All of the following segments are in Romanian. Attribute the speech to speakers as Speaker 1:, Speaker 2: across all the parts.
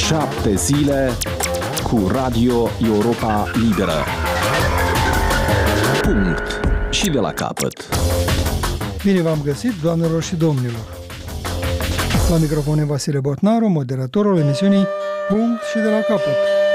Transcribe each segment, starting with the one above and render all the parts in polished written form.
Speaker 1: 7 zile cu Radio Europa Liberă. Punct. Și de la capăt.
Speaker 2: Bine v-am găsit, doamnelor și domnilor. La microfon e Vasile Botnaru, moderatorul emisiunii Punct și de la capăt.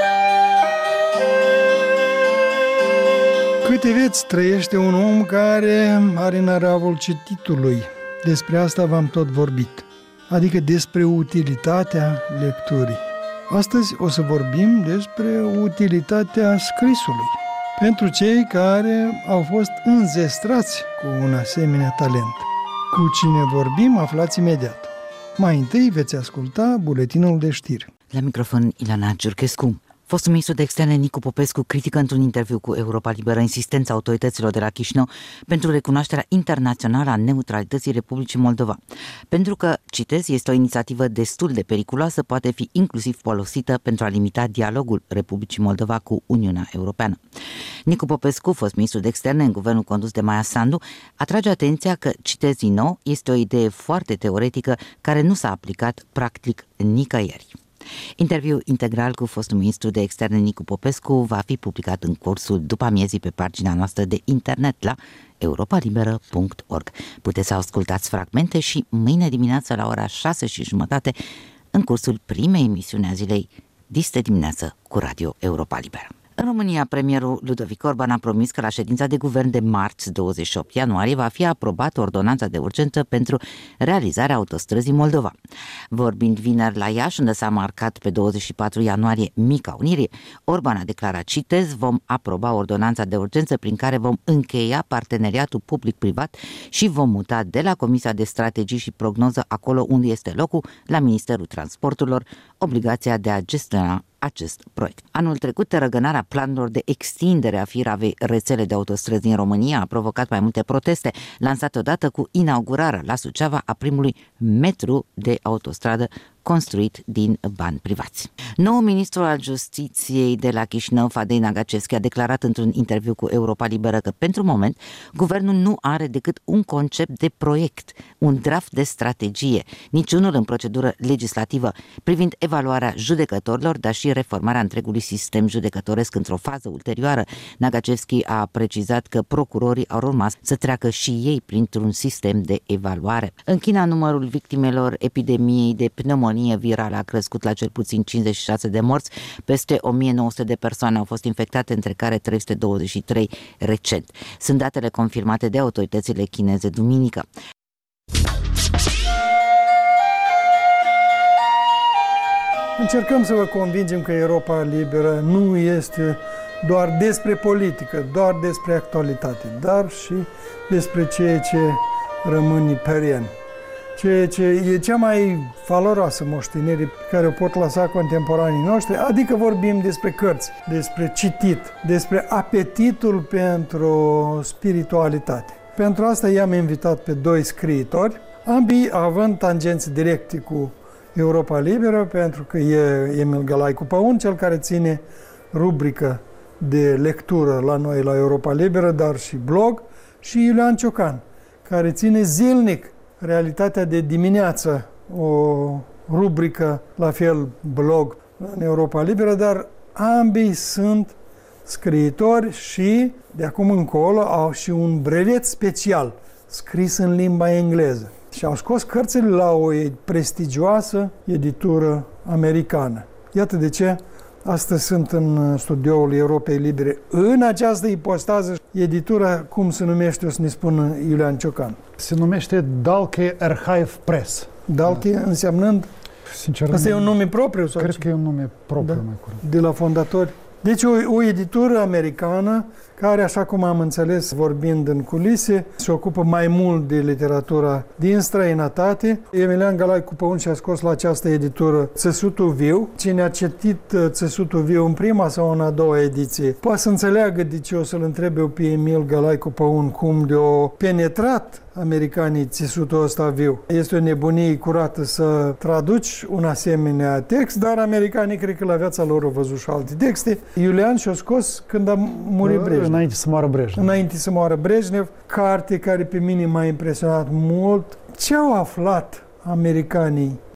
Speaker 2: Câte vieți trăiește un om care are năravul cititului? Despre asta v-am tot vorbit, adică despre utilitatea lecturii. Astăzi o să vorbim despre utilitatea scrisului, pentru cei care au fost înzestrați cu un asemenea talent. Cu cine vorbim, aflați imediat. Mai întâi veți asculta buletinul de știri.
Speaker 3: La microfon Ilana Giurchescu. Fostul ministru de externe Nicu Popescu critică într-un interviu cu Europa Liberă insistența autorităților de la Chișinău pentru recunoașterea internațională a neutralității Republicii Moldova. Pentru că, citez, este o inițiativă destul de periculoasă, poate fi inclusiv folosită pentru a limita dialogul Republicii Moldova cu Uniunea Europeană. Nicu Popescu, fost ministru de externe în guvernul condus de Maia Sandu, atrage atenția că, citez din nou, este o idee foarte teoretică care nu s-a aplicat practic nicăieri. Interviul integral cu fostul ministru de externe Nicu Popescu va fi publicat în cursul după amiezii pe pagina noastră de internet la europalibera.org. Puteți să ascultați fragmente și mâine dimineață la ora 6:30 în cursul primei emisiuni a zilei Dis de dimineață cu Radio Europa Liberă. În România, premierul Ludovic Orban a promis că la ședința de guvern de marți, 28 ianuarie, va fi aprobată ordonanța de urgență pentru realizarea autostrăzii Moldova. Vorbind vineri la Iași, unde s-a marcat pe 24 ianuarie Mica Unire, Orban a declarat, citez, vom aproba ordonanța de urgență prin care vom încheia parteneriatul public-privat și vom muta de la Comisia de Strategii și Prognoză, acolo unde este locul, la Ministerul Transporturilor, obligația de a gestiona acest proiect. Anul trecut, tărăgânarea planurilor de extindere a firavei rețele de autostrăzi din România a provocat mai multe proteste, lansate odată cu inaugurarea la Suceava a primului metru de autostradă construit din bani privați. Noul ministru al Justiției de la Chișinău, Fadei Nagaceschi, a declarat într-un interviu cu Europa Liberă că, pentru moment, guvernul nu are decât un concept de proiect, un draft de strategie, niciunul în procedură legislativă, privind evaluarea judecătorilor, dar și reformarea întregului sistem judecătoresc într-o fază ulterioară. Nagaceschi a precizat că procurorii au urmat să treacă și ei printr-un sistem de evaluare. În China, numărul victimelor epidemiei de pneumonie virală a crescut la cel puțin 56 de morți, peste 1900 de persoane au fost infectate, între care 323 recent. Sunt datele confirmate de autoritățile chineze duminică.
Speaker 2: Încercăm să vă convingem că Europa Liberă nu este doar despre politică, doar despre actualitate, dar și despre ceea ce rămâne perien. Ceea ce e cea mai valoroasă moștenire pe care o pot lăsa contemporanii noștri, adică vorbim despre cărți, despre citit, despre apetitul pentru spiritualitate. Pentru asta i-am invitat pe doi scriitori, ambii având tangențe directe cu Europa Liberă, pentru că e Emil Gălaicu Păun, cel care ține rubrică de lectură la noi la Europa Liberă, dar și blog, și Iulian Ciocan, care ține zilnic Realitatea de dimineață, o rubrică, la fel blog în Europa Liberă, dar ambii sunt scriitori și de acum încolo au și un brevet special scris în limba engleză. Și au scos cărțile la o prestigioasă editură americană. Iată de ce astăzi sunt în studioul Europei Libere. În această ipostază, editura, cum se numește, o să ne spună Iulian Ciocan.
Speaker 4: Se numește Dalkey Archive Press.
Speaker 2: Dalkey însemnând?
Speaker 4: Sincer,
Speaker 2: asta e un nume propriu? Sau
Speaker 4: cred
Speaker 2: ce?
Speaker 4: că e un nume propriu, mai curând.
Speaker 2: De la fondatori. Deci o editură americană care, așa cum am înțeles vorbind în culise, se ocupă mai mult de literatura din străinătate. Emilian Gălaicu Păun și-a scos la această editură Țesutul Viu. Cine a citit Țesutul Viu în prima sau în a doua ediție poate să înțeleagă de ce o să-l întrebe eu pe Emil Gălaicu Păun cum de-o penetrat americanii țesutul ăsta viu. Este o nebunie curată să traduci un asemenea text, dar americanii cred că la viața lor au văzut și alte texte. Iulian și-a scos când a murit Brejnev.
Speaker 4: Înainte să moară Brejnev.
Speaker 2: Înainte să moară Brejnev, carte care pe mine m-a impresionat mult. Ce au aflat americanii